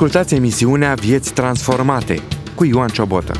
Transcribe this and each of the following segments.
Ascultați emisiunea Vieți Transformate cu Ioan Ciobotă.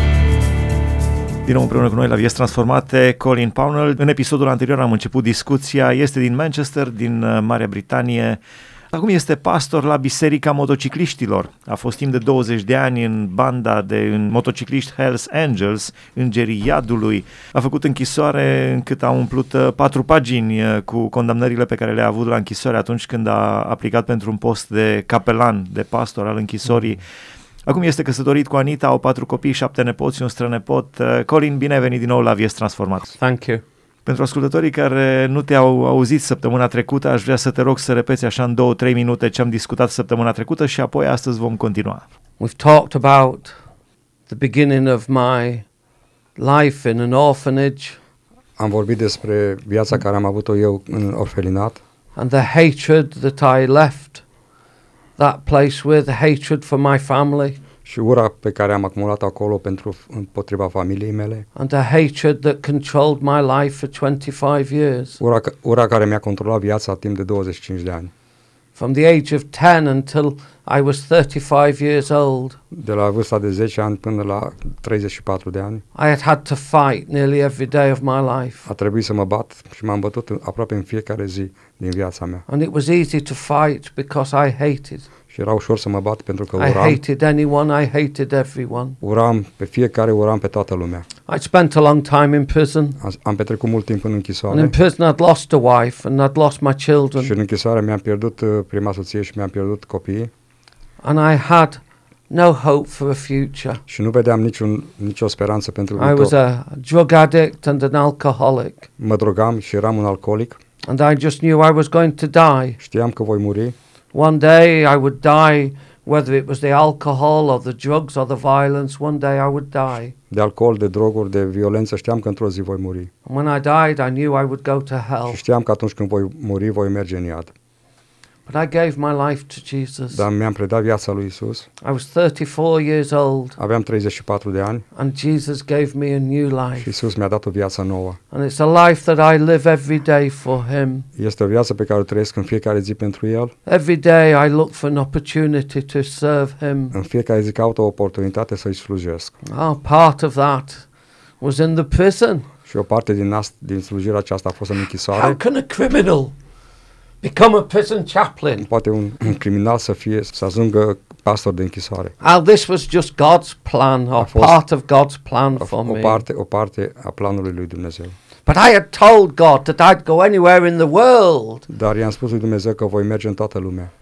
Din nou împreună cu noi la Vieți Transformate, Colin Pownall. În episodul anterior am început discuția, este din Manchester, din Marea Britanie. Acum este pastor la Biserica Motocicliștilor. A fost timp de 20 de ani în banda de motocicliști Hells Angels, Îngerii Iadului. A făcut închisoare încât a umplut 4 pagini cu condamnările pe care le-a avut la închisoare atunci când a aplicat pentru un post de capelan, de pastor al închisorii. Acum este căsătorit cu Anita, au 4 copii, 7 nepoți și un strănepot. Colin, bine ai venit din nou la Vieți Transformate. Thank you. Pentru ascultătorii care nu te-au auzit săptămâna trecută, aș vrea să te rog să repeți așa în 2-3 minute ce am discutat săptămâna trecută și apoi astăzi vom continua. We've talked about the beginning of my life in an orphanage. Am vorbit despre viața care am avut-o eu în orfelinat. And the hatred that I left that place with, the hatred for my family. Și ura pe care am acumulat acolo împotriva familiei mele. And the hatred that controlled my life for 25 years. Ura care mi-a controlat viața timp de 25 de ani. From the age of 10 until I was 35 years old. De la vârsta de 10 ani până la 34 de ani. I had to fight nearly every day of my life. A trebuit să mă bat și m-am bătut aproape în fiecare zi din viața mea. And it was easy to fight because I hated. Și era ușor să mă bat pentru că I hated anyone, I hated everyone. Uram pe fiecare, uram pe toată lumea. I'd spent a long time in prison. Am petrecut mult timp în închisoare. And in prison I'd lost a wife and I'd lost my children. Și în închisoare mi-am pierdut prima soție și mi-am pierdut copiii. And I had no hope for a future. Și nu vedeam nicio speranță pentru viitor. I was a drug addict and an alcoholic. Mă drogam și eram un alcoolic. And I just knew I was going to die. Știam că voi muri. One day I would die, whether it was the alcohol or the drugs or the violence, one day I would die. De alcool, de droguri, de violență, știam că într-o zi voi muri. And when I died, I knew I would go to hell. Și știam că atunci când voi muri, voi merge în iad. But I gave my life to Jesus. Dar mi-am predat viața lui Isus. I was 34 years old. Aveam 34 de ani. And Jesus gave me a new life. Și Isus mi-a dat o viață nouă. And it's a life that I live every day for him. Este o viață pe care o trăiesc în fiecare zi pentru El. Every day I look for an opportunity to serve him. În fiecare zi caut o oportunitate să-i slujesc. Part of that was in the prison. Și o parte din slujirea aceasta a fost în închisoare. How can a criminal become a prison chaplain? Poate un criminal să ajungă pastor de închisoare. This was just God's plan, or part of God's plan for me. O parte a planului lui Dumnezeu. But I had told God that I'd go anywhere in the world. Dar i-am spus lui Dumnezeu că voi merge în toată lumea.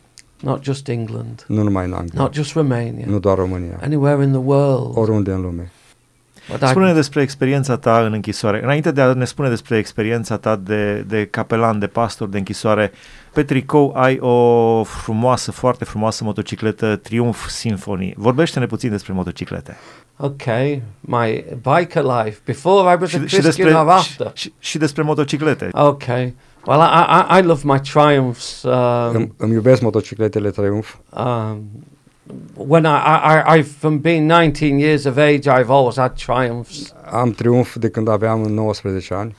Not just England. Nu numai în Anglia. Not just Romania. Nu doar România. Anywhere in the world. Oriunde în lume. Spune-ne despre experiența ta în închisoare. Înainte de a ne spune despre experiența ta de capelan, de pastor de închisoare, pe tricou ai o frumoasă, foarte frumoasă motocicletă Triumph Symphony. Vorbește-ne puțin despre motociclete. Okay, my biker life before I was a Christian or after. Și despre motociclete. Okay. Well, I love my Triumphs. Îmi iubesc motocicletele Triumph. When from being 19 years of age, I've always had Triumphs. Am Triumph de când aveam 19 ani.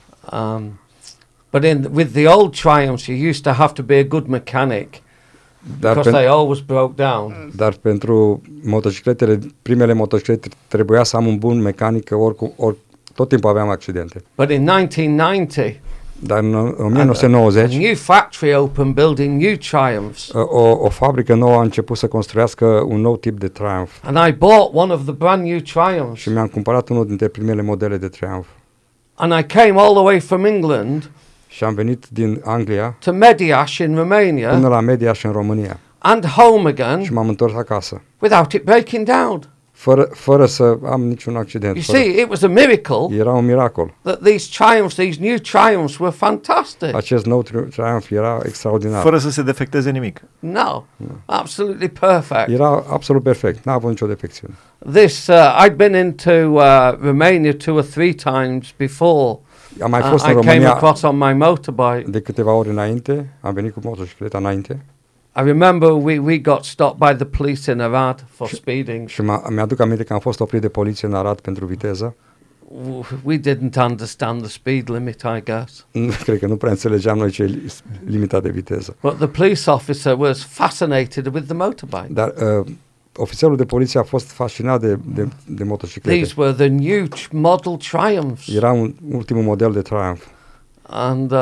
But with the old Triumphs, you used to have to be a good mechanic because they always broke down. Dar pentru primele motociclete trebuia să am un bun mecanic, că tot timpul aveam accidente. But in 1990, dar în 1990, a new factory opened building new Triumphs. O fabrică nouă a început să construiască un nou tip de Triumph. And I bought one of the brand new Triumphs. Și mi-am cumpărat unul dintre primele modele de Triumph. And I came all the way from England. Și am venit din Anglia to Mediaș in Romania. Până la Mediaș în România. And home again. Și m-am întors acasă. Without it breaking down. Fără să am niciun accident. You see, it was a miracle. Era un miracol. That these new Triumphs were fantastic. Acest nou Triumph era extraordinar. Fără să se defecteze nimic. No. Absolutely perfect. Era absolut perfect. N-a avut nicio defecțiune. This I'd been into Romania 2 or 3 times before. Am mai fost în România. I came across on my motorbike. De câteva ori înainte, am venit cu motocicleta înainte. I remember we got stopped by the police in Arad for speeding. Și mi-aduc aminte că am fost oprit de poliție în Arad pentru viteză. we didn't understand the speed limit, I guess. Cred că nu prea înțelegeam noi ce e limita de viteză. But the police officer was fascinated with the motorbike. Dar ofițerul de poliție a fost fascinat de motociclete. These were the new model Triumphs. Era un ultimul model de Triumph. And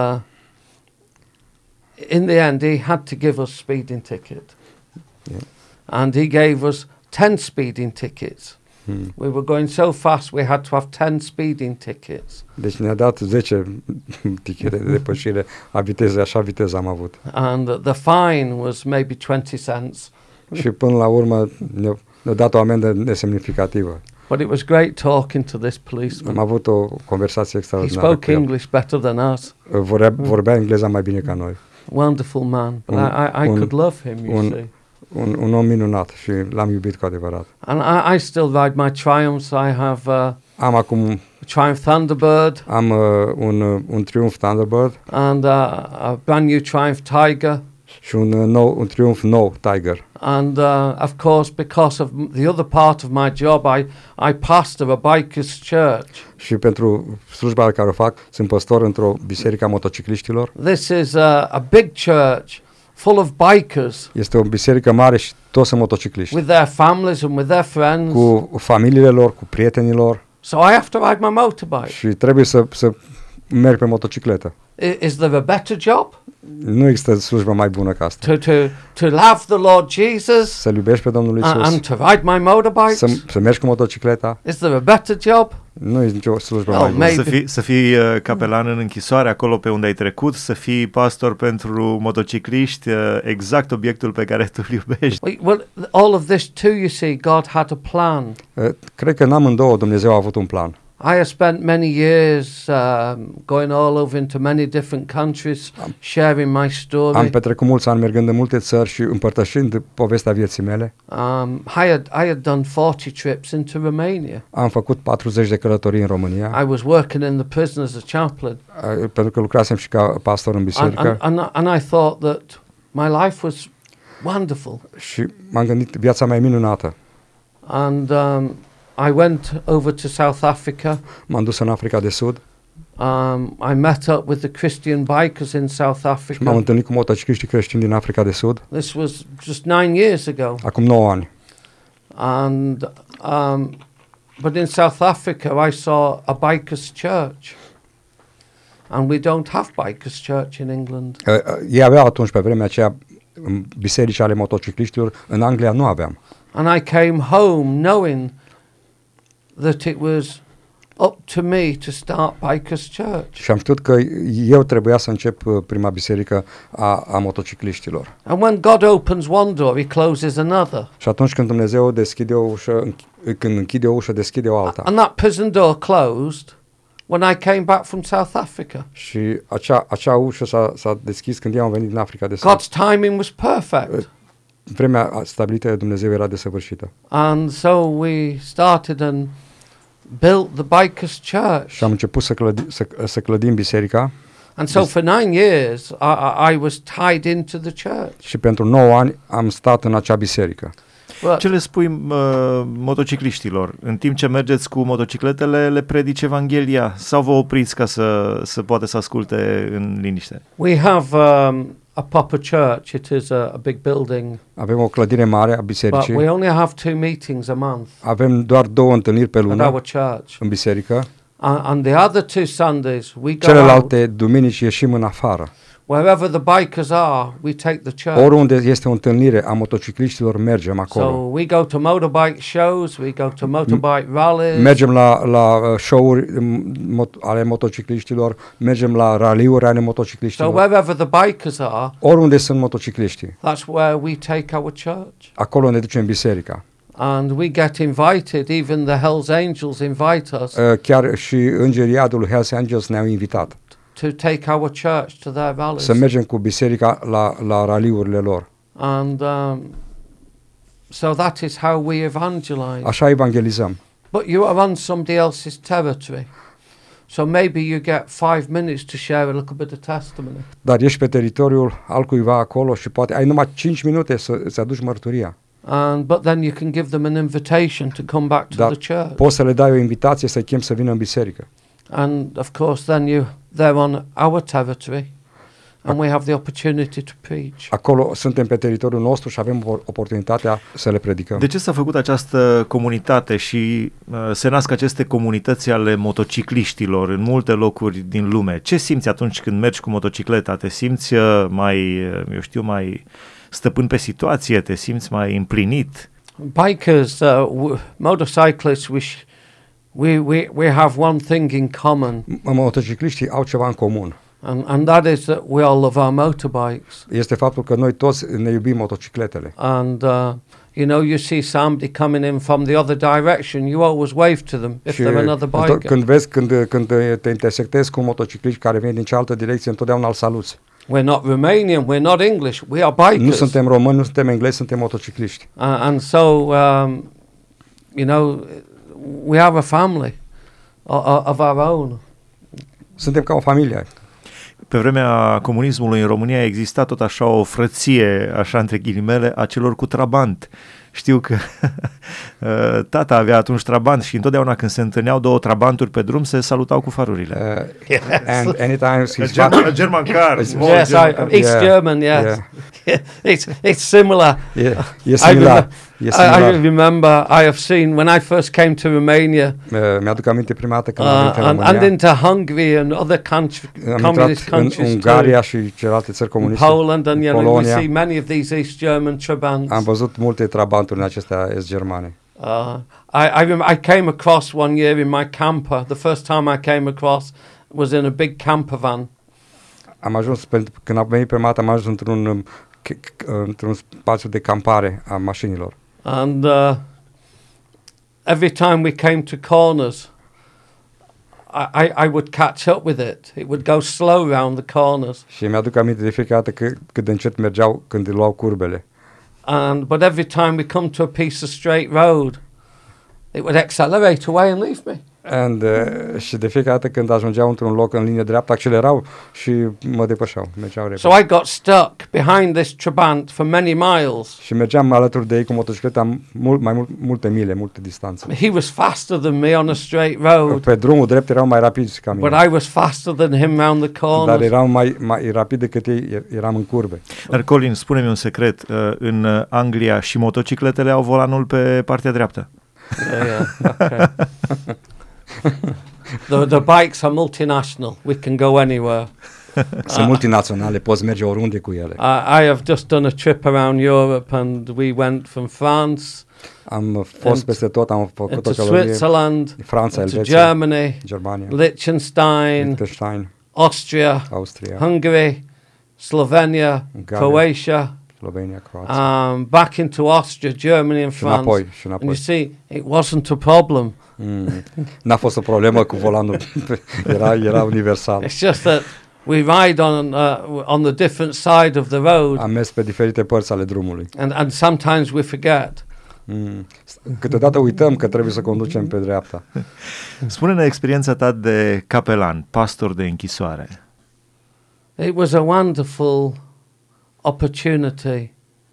in the end, he had to give us speeding ticket. Yeah. And he gave us 10 speeding tickets. We were going so fast, we had to have 10 speeding tickets. Deci ne-a dat 10 tichete de depășire a vitezei, așa viteză am avut. And the fine was maybe 20 cents. Și până la urmă ne-a dat o amendă nesemnificativă. But it was great talking to this policeman. Am avut o conversație He extraordinară. spoke English better than us. Vorbea engleza mai bine ca noi. Wonderful man. But I could love him, you see. Un om minunat și l-am iubit cu adevărat. And I still ride my Triumphs. I have am acum Triumph Thunderbird. Am un Triumph Thunderbird. And a brand new Triumph Tiger. Și un Triumph nou Tiger. And of course, because of the other part of my job, I pastor a bikers church. Și pentru slujba pe care o fac, sunt păstor într-o biserică a motocicliștilor. This is a big church full of bikers. Este o biserică mare și toți sunt motocicliști. With their families and with their friends. Cu familiile lor, cu prietenii lor. So I have to ride my motorbike. Și trebuie să merg pe motocicletă. Is there a better job? Nu există slujbă mai bună ca asta. To love the Lord Jesus. Să-L iubești pe Domnul Iisus. And to ride my motorbike. Să mergi cu motocicleta. Is there a better job? Nu e nicio slujbă mai bună. Să fii capelan în închisoare acolo pe unde ai trecut, să fii pastor pentru motocicliști, exact obiectul pe care tu îl iubești. Well, all of this too, you see, God had a plan. Cred că în amândouă Dumnezeu a avut un plan. I have spent many years going all over into many different countries, sharing my story. Am petrecut mulți ani mergând în multe țări și împărtășind povestea vieții mele. I had done 40 trips into Romania. Am făcut 40 de călătorii în România. I was working in the prison as a chaplain. Pentru că lucrasem și ca pastor în biserică. And I thought that my life was wonderful. Și m-am gândit, viața mea e minunată. And I went over to South Africa. M-am dus în Africa de Sud. I met up with the Christian bikers in South Africa. Și m-am întâlnit cu motocicliștii creștini din Africa de Sud. This was just 9 years ago. Acum 9 ani. And but in South Africa I saw a bikers church. And we don't have bikers church in England. Ei aveau atunci pe vremea aceea biserici ale motocicliștilor, în Anglia nu aveam. And I came home knowing that it was up to me to start Bikers Church. Și am știut că eu trebuia să încep prima biserică a motocicliștilor. And when God opens one door, he closes another. Și atunci când Dumnezeu deschide o ușă, când închide o ușă, deschide o alta. And that prison door closed when I came back from South Africa. Și acea ușă s-a deschis când eu am venit din Africa de Sud. God's timing was perfect. Vremea stabilită de Dumnezeu era desăvârșită. And so we started and built the Bikers Church. Și am început să clădim biserica. And so for 9 years I was tied into the church. Și pentru 9 ani am stat în acea biserică. Ce le spui motocicliștilor? În timp ce mergeți cu motocicletele, le predici Evanghelia sau vă opriți ca să poată să asculte în liniște? We have a proper church. It is a big building. Avem o clădire mare a bisericii. But we only have 2 meetings a month. Avem doar 2 întâlniri pe lună at our church. În biserică. And the other 2 Sundays we go Celelalte duminici ieșim în afară. Wherever the bikers are, we take the church. Oriunde este o întâlnire a motocicliștilor, mergem acolo. So we go to motorbike shows, we go to motorbike rallies. Mergem la show-uri ale motocicliștilor, mergem la raliuri ale motocicliștilor. So wherever the bikers are, oriunde sunt motocicliștii, that's where we take our church. Acolo ne ducem biserica. And we get invited, even the Hells Angels invite us. Chiar și îngerii iadului Hells Angels ne-au invitat. To take our church to their rallies. Să mergem cu biserica la raliurile lor. And so that is how we evangelize. Așa evangelizăm. But you are on somebody else's territory. So maybe you get 5 minutes to share a little bit of testimony. Dar ești pe teritoriul altcuiva acolo și poate ai numai 5 minute să-ți aduci mărturia. But then you can give them an invitation to come back to Dar the church. poți să le dai o invitație să-i chem să vină în biserică. And of course then they're on our territory and we have the opportunity to preach. Acolo suntem pe teritoriul nostru și avem oportunitatea să le predicăm. De ce s-a făcut această comunitate și se nasc aceste comunități ale motocicliștilor în multe locuri din lume? Ce simți atunci când mergi cu motocicleta? Te simți mai stăpân pe situație? Te simți mai împlinit? Bikers, motorcyclists, we have one thing in common, Motocicliștii au ceva în comun. and that is that we all love our motorbikes. Este faptul că noi toți ne iubim motocicletele. And you see somebody coming in from the other direction, you always wave to them if Și they're another biker. când te intersectezi cu un motociclist care vine din cealaltă direcție, întotdeauna îl saluți. We're not Romanian, we're not English, we are bikers. Nu suntem români, nu suntem englezi, suntem motocicliști. And so, we have a family of our own. Suntem ca o familie. Pe vremea comunismului în România a existat tot așa o frăție, așa între ghilimele, a celor cu trabant. Știu că tata avea atunci trabant și întotdeauna când se întâlneau două trabanturi pe drum se salutau cu farurile. And anytime A German car. Yes, East German, yes. Yeah. It's similar. E similar. I remember I have seen when I first came to Romania Mi-aduc aminte prima dată când am venit în România. and into Hungary and other communist countries, în Ungaria și celelalte țări comuniste, Poland, and we see Polonia. many of these East German trabants. Am văzut multe trabanturi în acestea est-germane. I came across one year in my camper. The first time I came across was in a big camper van. Când am venit prima dată, am ajuns într-un spațiu de campare a mașinilor. And every time we came to corners, I would catch up with it. It would go slow round the corners. Și mi-aduc aminte de fiecare dată cât de încet mergeau când îi luau curbele. But every time we come to a piece of straight road, it would accelerate away and leave me. Și de fiecare dată când ajungeau într-un loc în linie dreaptă, accelerau și mă depășeau, mergeau repede. So I got stuck behind this trabant for many miles. Și mergeam alături de ei cu motocicleta multe mile, multe distanțe. He was faster than me on a straight road, Pe drumul drept erau mai rapizi ca mine. but I was faster than him round the Dar corners. erau mai rapid decât ei, eram în curbe. Dar Colin, spune-mi un secret, în Anglia și motocicletele au volanul pe partea dreaptă. Yeah, okay. The bikes are multinational. We can go anywhere. Sunt multinaționale, poți merge oriunde cu ele. I have just done a trip around Europe, and we went from France Am fost peste tot, am făcut o into călătorie. Switzerland, Franța, into Elveția, Germany, Germania, Liechtenstein, Liechtenstein, Austria, Austria, Hungary, Slovenia, Ungaria, Croatia, Slovenia, Croația. back into Austria, Germany and Și France. înapoi. And you see, it wasn't a problem. N-a fost o problemă cu volanul, era universal. It's just that we ride on the different side of the road, Am mers pe diferite părți ale drumului. and sometimes we forget. Câteodată uităm că trebuie să conducem pe dreapta. Spune-ne experiența ta de capelan, pastor de închisoare. It was a wonderful opportunity,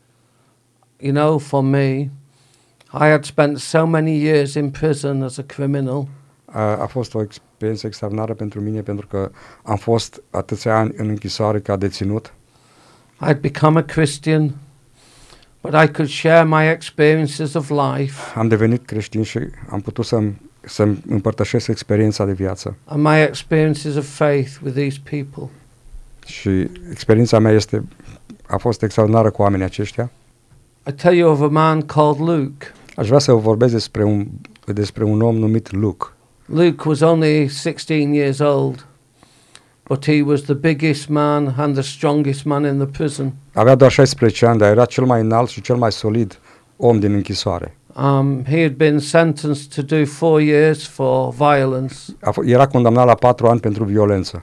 for me. I had spent so many years in prison as a criminal. A fost o experiență extraordinară pentru mine, pentru că am fost atâția ani în închisoare ca deținut. I'd become a Christian, but I could share my experiences of life Am devenit creștin și am putut să-mi împărtășesc experiența de viață. and my experiences of faith with these people. Și experiența mea a fost extraordinară cu oamenii aceștia. I tell you of a man called Luke. Aș vrea să vă vorbesc despre un om numit Luke. Luke was only 16 years old, but he was the biggest man and the strongest man in the prison. Avea doar 16 ani, dar era cel mai înalt și cel mai solid om din închisoare. He had been sentenced to do 4 years for violence. Era condamnat la 4 ani pentru violență.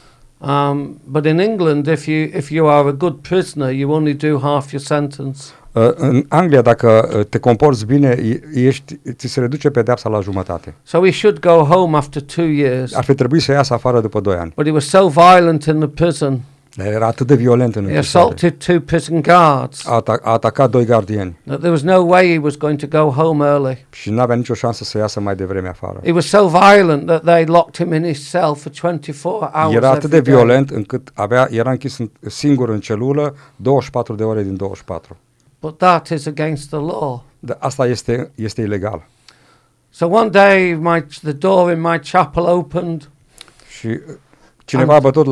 But in England, if you are a good prisoner, you only do half your sentence. În Anglia, dacă te comporți bine, ți se reduce pedeapsa la jumătate. So he should go home after 2 years. Ar fi trebuit să iasă afară după 2 ani. But he was so violent in the prison Dar era atât de violent în He închisoare. assaulted 2 prison guards. A atacat 2 gardieni That there was no way he was going to go home early. și n-avea nicio șansă să iasă mai devreme afară. He was so violent that they locked him in his cell for 24 hours Era atât de every day. violent încât era închis singur în celulă 24 de ore din 24. But that is against the law. Dar asta este ilegal. So one day the door in my chapel opened. Și cineva a bătut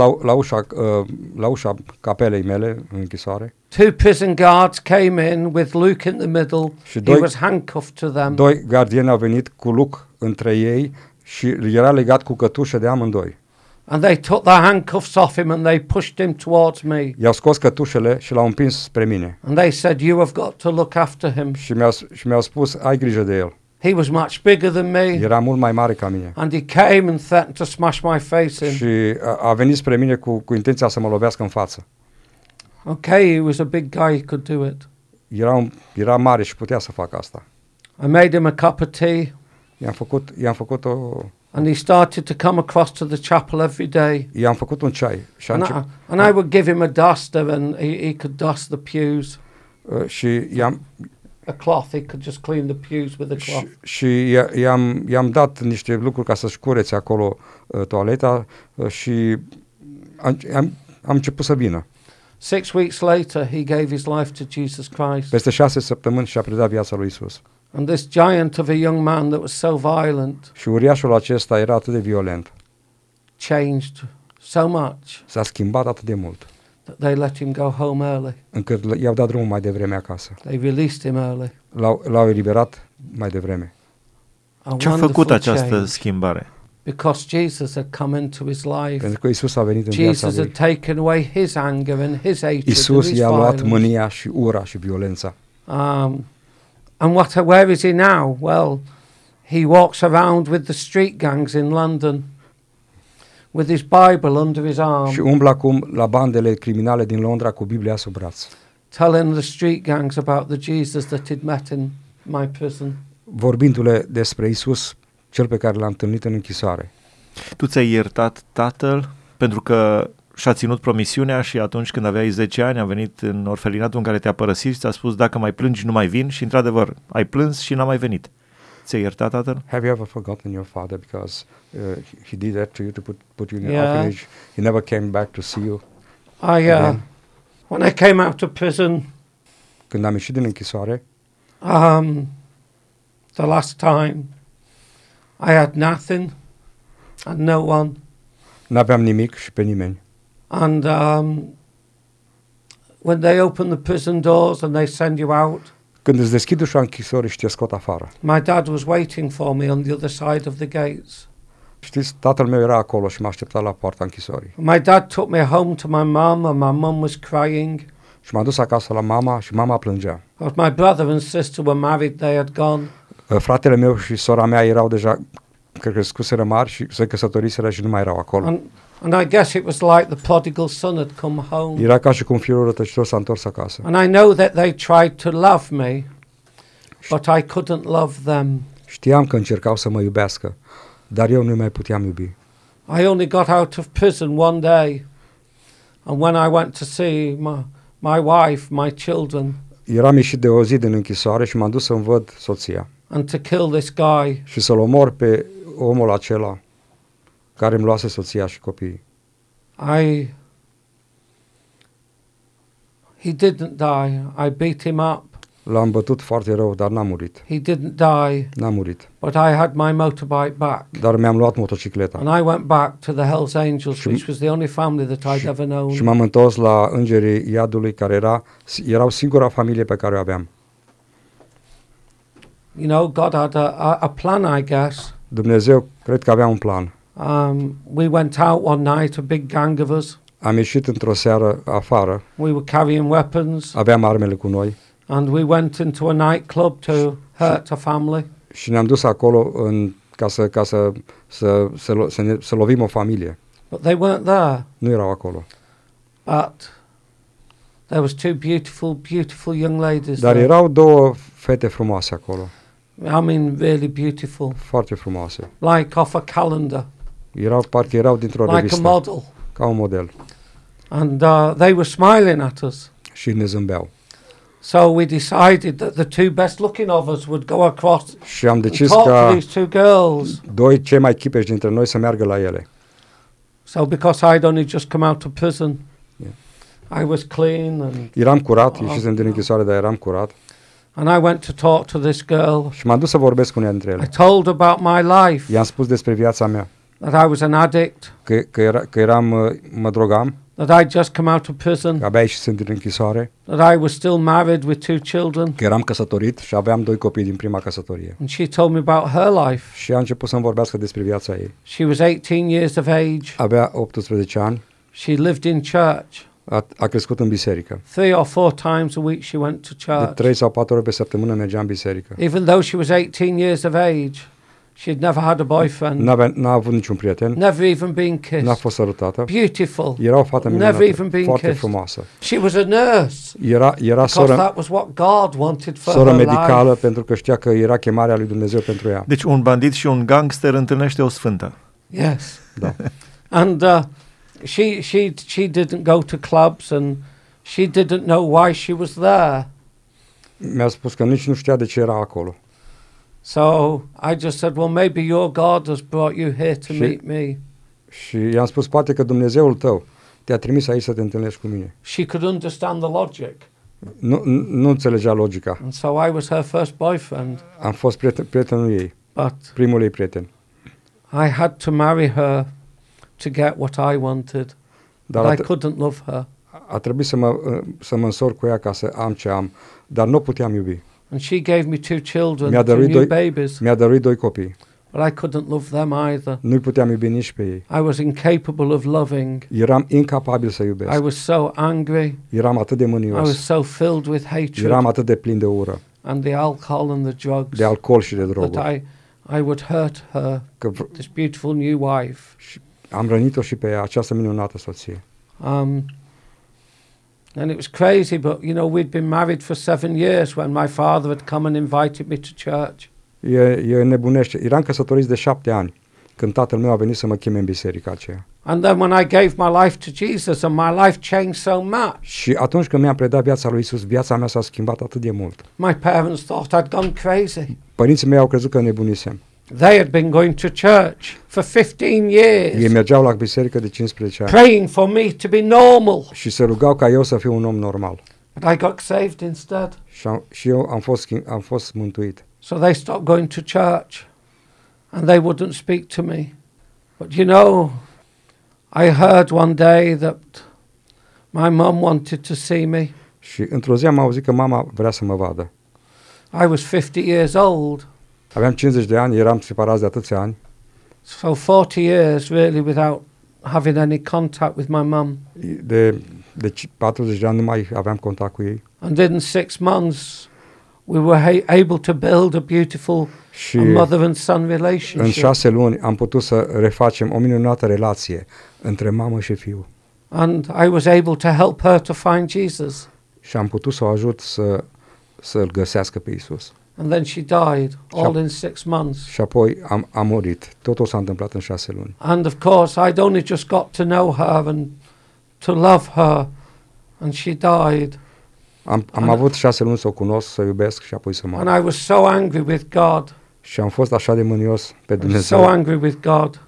la ușa capelei mele în închisoare. 2 prison guards came in with Luke in the middle. Și He was handcuffed to them. 2 gardieni au venit cu Luke între ei și era legat cu cătușă de amândoi. And they took their handcuffs off him and they pushed him towards me. I-au scos cătușele și l-au împins spre mine. And they said, "You have got to look after him." Și mi-au spus, ai grijă de el. He was much bigger than me. Era mult mai mare ca mine. And he came and threatened to smash my face in. Și a venit spre mine cu intenția să mă lovească în față. Okay, he was a big guy, he could do it. Era mare și putea să facă asta. I made him a cup of tea. I-am făcut And he started to come across to the chapel every day. I-am făcut un ceai și And I would give him a duster and he could dust the pews. Și A cloth, he could just clean the pews with a cloth. Și i-am dat niște lucruri ca să-și curețe acolo toaleta și am început să vină. 6 weeks later, he gave his life to Jesus Christ. Peste 6 săptămâni și-a predat viața lui Isus. And this giant of a young man that was so violent Și uriașul acesta era atât de violent. changed so much S-a schimbat atât de mult, that they let him go home early. încât i-au dat drumul mai devreme acasă. They released him early. L-au eliberat mai devreme. Ce a făcut această schimbare? Because Jesus had come into his life. Pentru că Isus a venit în viața Jesus had lui. taken away his anger and his hatred and Isus his i-a luat violence. mânia și ura și violența. And where is he now? Well, he walks around with the street gangs in London with his Bible under his arm, Și umblă acum la bandele criminale din Londra cu Biblia sub braț, telling the street gangs about the Jesus that he'd met in my prison. vorbindu-le despre Isus, cel pe care l-a întâlnit în închisoare. Tu ți-ai iertat tatăl pentru că și-a ținut promisiunea și atunci când aveai 10 ani a venit în orfelinatul în care te-a părăsit și ți-a spus dacă mai plângi nu mai vin și într-adevăr ai plâns și n-a mai venit. Ți-ai iertat tatăl? Have you ever forgotten your father because he did that to you to put you in Yeah. an orphanage? He never came back to see you. When I came out of prison, Când am ieșit din închisoare, the last time, I had nothing and no one. n-aveam nimic și pe nimeni. And when they open the prison doors and they send you out, Când îți deschid ușa închisorii și te scot afară. my dad was waiting for me on the other side of the gates. Știți, tatăl meu era acolo și m-a așteptat la poarta închisorii. My dad took me home to my mum and my mum was crying. Și m-a dus acasă la mama și mama plângea. But my brother and sister were married, they had gone. Fratele meu și sora mea erau deja, cred că scuseră mari și se căsătoriseră și nu mai erau acolo. And I guess it was like the prodigal son had come home. Era ca și cum fiul rătăcitor s-a întors acasă. And I know that they tried to love me, but I couldn't love them. Știam că încercau să mă iubească, dar eu nu mai puteam iubi. I only got out of prison one day, and when I went to see my wife, my children, Eram ieșit de o zi din închisoare și m-am dus să-mi văd soția and to kill this guy, și să-l omor pe omul acela care îmi luase soția și copiii. he didn't die. I beat him up. L-am bătut foarte rău, dar n-a murit. He didn't die, N-a murit. but I had my motorbike back. Dar mi-am luat motocicleta. And I went back to the Hells Angels, which was the only family that I'd ever known. Și m-am întors la Îngerii Iadului, care erau singura familie pe care o aveam. You know, God had a plan, I guess. Dumnezeu cred că avea un plan. We went out one night, a big gang of us. Am ieșit într-o seară afară, We were carrying weapons, aveam armele cu noi and we went into a nightclub to hurt a family. și ne-am dus acolo ca să lovim o familie. But they weren't there. Nu erau acolo. But there was 2 beautiful young ladies Dar there. erau 2 fete frumoase acolo, I mean, really beautiful, foarte frumoase. like off a calendar, Parcă erau dintr-o like a revistă, model. ca un model. And they were smiling at us. și ne zâmbeau. So we decided that the two best looking of us would go across Și am and decis talk to ca these two girls. doi cei mai chipeși dintre noi să meargă la ele. So because I'd only just come out of prison, I was clean and Eram curat, ieșisem din închisoare, dar eram curat. I went to talk to this girl. Și m-am dus să vorbesc cu una dintre I ele. told about my life, I-am spus despre viața mea, that I was an addict, că mă drogam, that I'd just come out of prison, că abia ieșisem din închisoare, that I was still married with 2 children. că eram căsătorit și aveam 2 copii din prima căsătorie. And she told me about her life. Și a început să-mi vorbească despre viața ei. She was 18 years of age. Avea 18 ani, She lived in church. a crescut în biserică. 3 or 4 times a week she went to De church. 3 sau 4 ori pe săptămână mergea în biserică. Even though she was 18 years of age, she'd never had a boyfriend, N-a avut niciun prieten, never even been n-a kissed. fost sărutată. Beautiful. Era o fată Never even minunată, been foarte kissed. frumoasă. She was a nurse Era because soră that was what God wanted for soră her medicală life. pentru că știa că era chemarea lui Dumnezeu pentru ea. Deci un bandit și un gangster întâlnește o sfântă. Yes. Da. And she didn't go to clubs and she didn't know why she was there. Mi-a spus că nici nu știa de ce era acolo. So I just said, well, maybe your God has brought you here to Și- meet me. Și i-am spus, poate că Dumnezeul tău te-a trimis aici să te întâlnești cu mine. She could understand the logic. Nu înțelegea logica. And so I was her first boyfriend. Am fost prietenul ei, But primul ei prieten. I had to marry her to get what I wanted. Dar But I couldn't love her. a trebuit să mă însor cu ea ca să am ce am, dar nu puteam iubi. And she gave me 2 children, Mi-a 2 dăruit new doi- babies. Mi-a dăruit 2 copii. But I couldn't love them either. Nu-i puteam iubi nici pe ei. I was incapable of loving. Eram incapabil să I iubesc. was so angry. Eram atât de I was mânios. so filled with hatred Eram atât de plin de ură, and the alcohol and the drugs de alcool și de that droguri. I would hurt her, Că this beautiful new wife. am rănit-o și pe ea, această minunată soție. And it was crazy, but you know, we'd been married for 7 years when my father had come and invited me to church. E nebunește. Eram căsătoriți de 7 ani când tatăl meu a venit să mă cheme în biserica aceea. And then when I gave my life to Jesus and my life changed so much, Și atunci când mi-am predat viața lui Isus, viața mea s-a schimbat atât de mult. my parents thought I'd gone crazy. Părinții mei au crezut că nebunisem. They had been going to church for 15 Ei years, mergeau la biserică de 15 ani praying for me to be normal. și se rugau ca eu să fiu un om normal. But I got saved instead. Și eu am fost mântuit. So they stopped going to church and they wouldn't speak to me. But you know, I heard one day that my mum wanted to see me. Și într-o zi am auzit că mama vrea să mă vadă. I was 50 years old. Aveam 50 de ani, eram separați de atâția ani. So 40 years really without having any contact with my mum. De 40 de ani nu mai aveam contact cu ei. And in 6 months we were able to build a beautiful Și mother and son în relationship. 6 luni am putut să refacem o minunată relație între mamă și fiu. And I was able to help her to find Jesus. Și am putut să o ajut să-L găsească pe Isus. And then she died, all in 6 months. Și apoi am murit. Totul s-a întâmplat în 6 luni. And of course, I'd only just got to know her and to love her, and she died. Am avut 6 luni să o cunosc, să o iubesc și apoi să moară. And I was so angry with God, Și am fost așa de mânios pe I was so Dumnezeu. angry with God.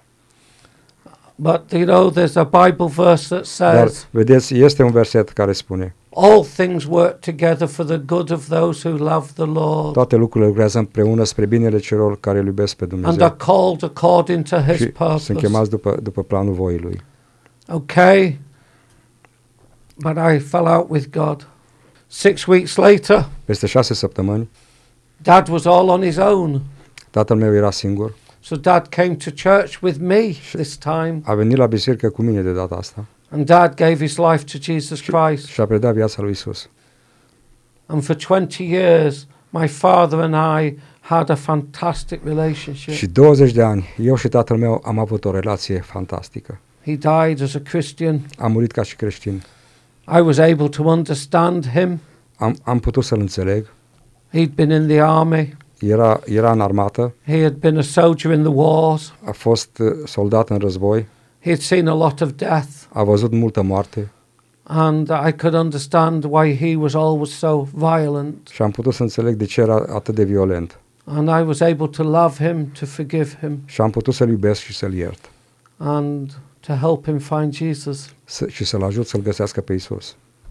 But you know, there's a Bible verse that Dar, says, vedeți, este un verset care spune: all things work together for the good of those who love the Lord toate lucrurile lucrează împreună spre binele celor care îl iubesc pe and are Dumnezeu called according to His și sunt purpose. chemați după planul voii Lui. Okay, but I fell out with God. 6 weeks later, Peste 6 săptămâni, Dad was all on his own. tatăl meu era singur. So Dad came to church with me this time, A venit la biserică cu mine de data asta and Dad gave his life to Jesus Christ. și a predat viața lui Isus. And for 20 years, my father and I had a fantastic relationship. Și 20 de ani, eu și tatăl meu am avut o relație fantastică. He died as a Christian. Am murit ca și creștin. I was able to understand him. Am putut să-l înțeleg. He'd been in the army. Era în armată, He had been a soldier in the wars. a fost soldat în război. He had seen a lot of death, a văzut multă moarte and I could understand why he was always so violent. și am putut să înțeleg de ce era atât de violent. And I was able to love him, to forgive him, Și am putut să-l iubesc și să-l iert and to help him find Jesus. și să-l ajut să-l găsească pe Iisus.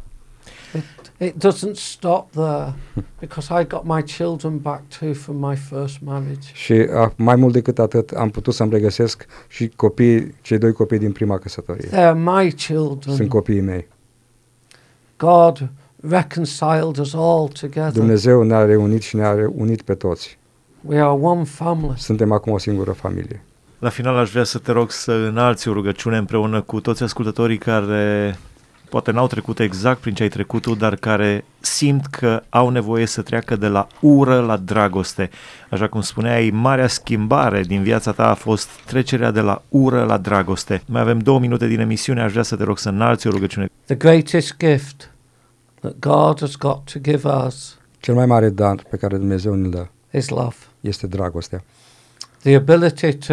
It doesn't stop there, because I got my children back too from my first marriage. Și mai mult decât atât, am putut să-mi regăsesc și cei doi copii din prima căsătorie. They're my children. Sunt copiii mei. God reconciled us all together. Dumnezeu ne-a reunit și ne-a unit pe toți. We are one family. Suntem acum o singură familie. La final aș vrea să te rog să înalți o rugăciune împreună cu toți ascultătorii care poate n-au trecut exact prin ce ai trecut tu, dar care simt că au nevoie să treacă de la ură la dragoste. Așa cum spuneai, marea schimbare din viața ta a fost trecerea de la ură la dragoste. Mai avem 2 minute din emisiune, aș vrea să te rog să înalți o rugăciune. The greatest gift that God has got to give us Cel mai mare dar pe care Dumnezeu ne-l dă is love. este dragostea The ability to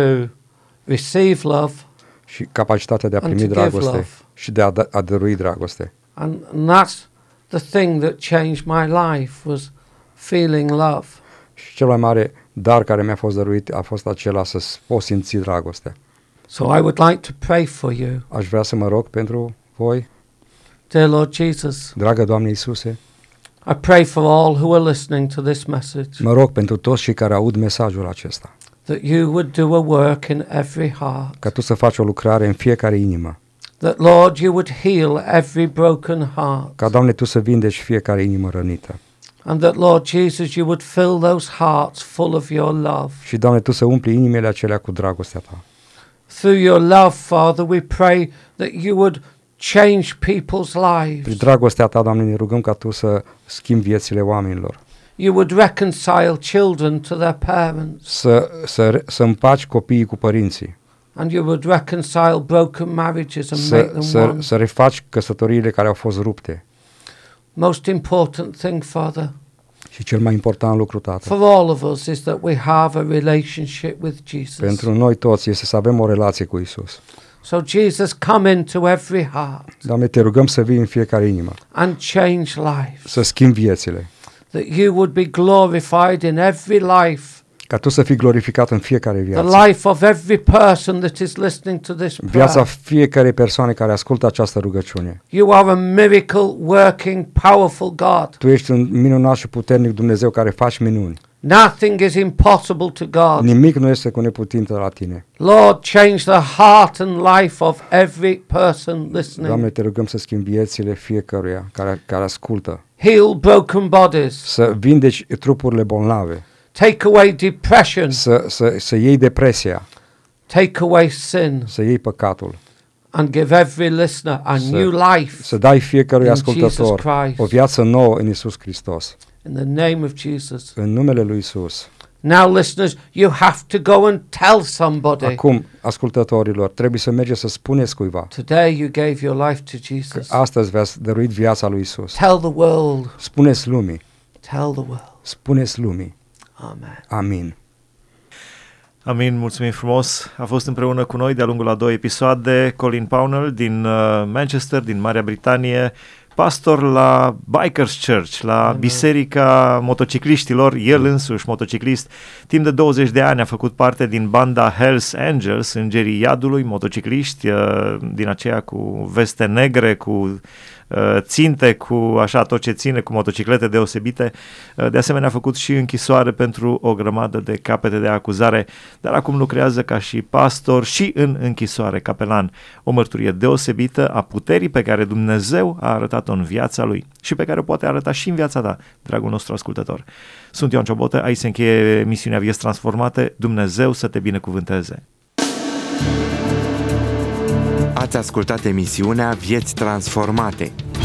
receive love și capacitatea de a and primi to give dragoste love. și de a dărui dragoste. And that's the thing that changed my life, was feeling love. Și cel mai mare dar care mi-a fost dăruit a fost acela să pot simți dragostea. So I would like to pray for you. Aș vrea să mă rog pentru voi, Dear Lord Jesus, dragă Doamne Iisuse, I pray for all who are listening to this message, mă rog pentru toți cei care aud mesajul acesta, that you would do a work in every heart, ca Tu să faci o lucrare în fiecare inimă, that, Lord, you would heal every broken heart, ca, Doamne, Tu să vindeci fiecare inimă rănită. and that, Lord Jesus, you would fill those hearts full of your love. Și, Doamne, Tu să umpli inimile acelea cu dragostea Ta. Through your love, Father, we pray that you would change people's Prin lives. dragostea Ta, Doamne, ne rugăm ca Tu să schimbi viețile oamenilor, You would reconcile children to their parents, să împaci copiii cu părinții, and you would reconcile broken marriages and make them one. să refaci căsătoriile care au fost rupte. Most important thing, Father, Și cel mai important lucru, Tată, for all of us is that we have a relationship with Jesus. pentru noi toți este să avem o relație cu Isus. So Jesus, come into every heart Doamne, Te rugăm să vii în fiecare inimă, and change lives, să schimbi viețile, that you would be glorified in every life, ca Tu să fii glorificat în fiecare the viață. life of every person that is listening to this Viața prayer. fiecare persoane care ascultă această rugăciune. You are a miracle working, powerful God. Tu ești un minunat și puternic Dumnezeu care faci minuni. Nothing is impossible to God. Nimic nu este cu neputință la Tine. Lord, change the heart and life of every person listening. Doamne, Te rugăm să schimbi viețile fiecăruia care ascultă. Heal broken bodies. Să vindeci trupurile bolnave. Take away depression. Să iei depresia. Take away sin. Să iei păcatul. And give every listener a new life. Să dai fiecărui In ascultător Jesus Christ. o viață nouă în Iisus Hristos. In the name of Jesus. În numele lui Iisus. Now, listeners, you have to go and tell somebody. Acum, ascultătorilor, trebuie să mergeți să spuneți cuiva Today you gave your life to că Jesus. astăzi v-ați dăruit viața lui Iisus. Tell the world. Spuneți lumii. Tell the world. Spuneți lumii. Amen. Amin. Amin, mulțumim frumos. A fost împreună cu noi de-a lungul a 2 episoade Colin Pownall din Manchester, din Marea Britanie, pastor la Bikers Church, la Biserica Motocicliștilor, el însuși motociclist. Timp de 20 de ani a făcut parte din banda Hells Angels, Îngerii Iadului, motocicliști, din aceea cu veste negre, cu ținte, cu așa tot ce ține, cu motociclete deosebite. De asemenea a făcut și închisoare pentru o grămadă de capete de acuzare, dar acum lucrează ca și pastor și în închisoare, capelan. O mărturie deosebită a puterii pe care Dumnezeu a arătat-o în viața lui și pe care o poate arăta și în viața ta, dragul nostru ascultător. Sunt Ioan Ciobotă, aici se încheie emisiunea Vieți Transformate. Dumnezeu să te binecuvânteze! Ați ascultat emisiunea Vieți Transformate,